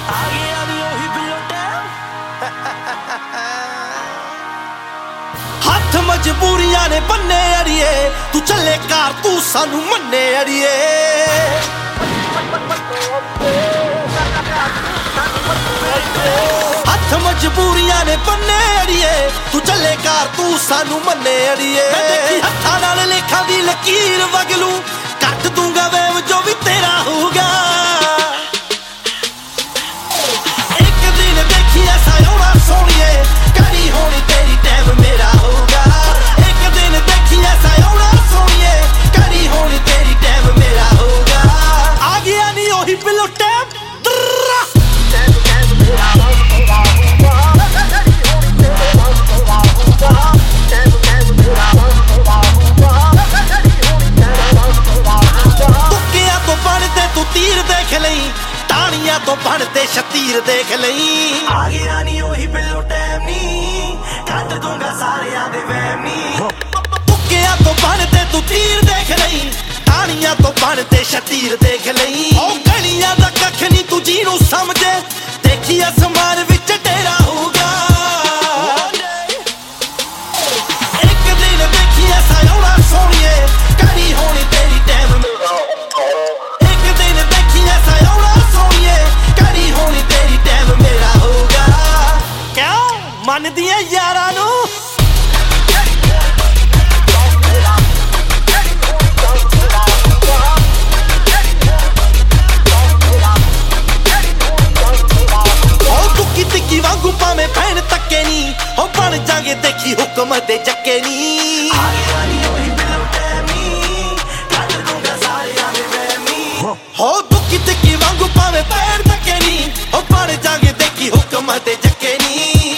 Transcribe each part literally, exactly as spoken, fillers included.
हथ मजबूरियां ने बन्ने अड़िए तू चले कार तू सानू मन्ने अड़िए हथ मजबूरियां ने बन्ने अड़िए तू चले कार तू सानू मन्ने अड़िए देखी हथा नाल लेखा दी लकीर वगलू कट दूंगा वेव जो भी तेरा होगा एक दिन देखी ऐसा होना सोनिए करी होनी तेरी टाइम मेरा होगा एक दिन देखी ऐसा होना सोनिए करी होनी तेरी टाइम मेरा होगा आ गया नहीं ओही बिलो टाइम तीर देख लई टाणियां तो बनते शतीर देख लई आ गया नी ओही बिलो टाइम नी कट दूंगा सारियां दे वहम नी तुक्कियां तो बनते तू तीर देख लई टाणियां तो बनते शतीर देख लई ओ गलियां दा कख नी तू जीनू समझे देखी आसमान विच तेरा होगा एक दिन देखी ऐसा होना सोनिए करी होनी तेरी टाइम मन दिया यारा नू तुक्की तिक्की वांगू भावें भैन तक्के नी हो बन जागे देखी हुक्म दे जक्के नी हो तुक्की तिक्की वांगू भावें भैन तक्के नी हो बन जागे देखी हुक्म दे जक्के नी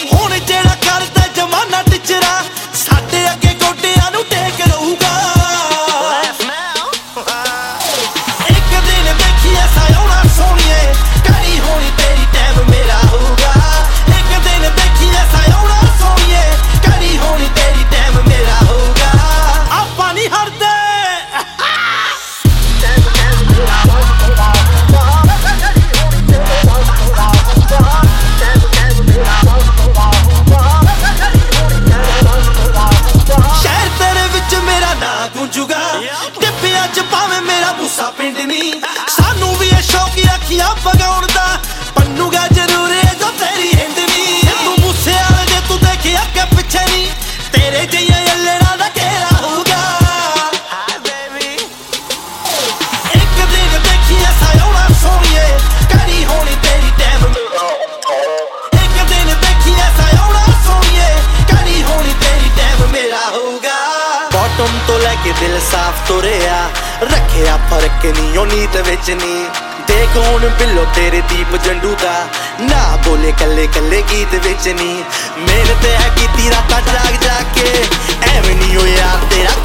डिब्बियां च भावें मेरा भूसा पिंड नी सानू भी है शौक अखियां पगाउण दा पन्नूगा जरूर है जो तेरी हिंद नी तू मूसे वाले जे तू देखे अगे पिछे नी तेरे जिया अल्लड़ा दा घेरा होगा एक दिन देखी ऐसा होना सोनिए करी होनी तेरी टाइम एक दिन देखी ऐसा होना सोनिए करी होनी तेरी टाइम मेरा होगा बॉटम तो लेके दिल साफ तुरिया रखिया फर्क नहीं ओ नीत विच नी देख हुण बिलो तेरे दीप जंडू दा ना बोले कल्ले कल्ले गीत विच नी मेहनत है कीती रातां जाग जाग के एवें नहीं हो यार तेरा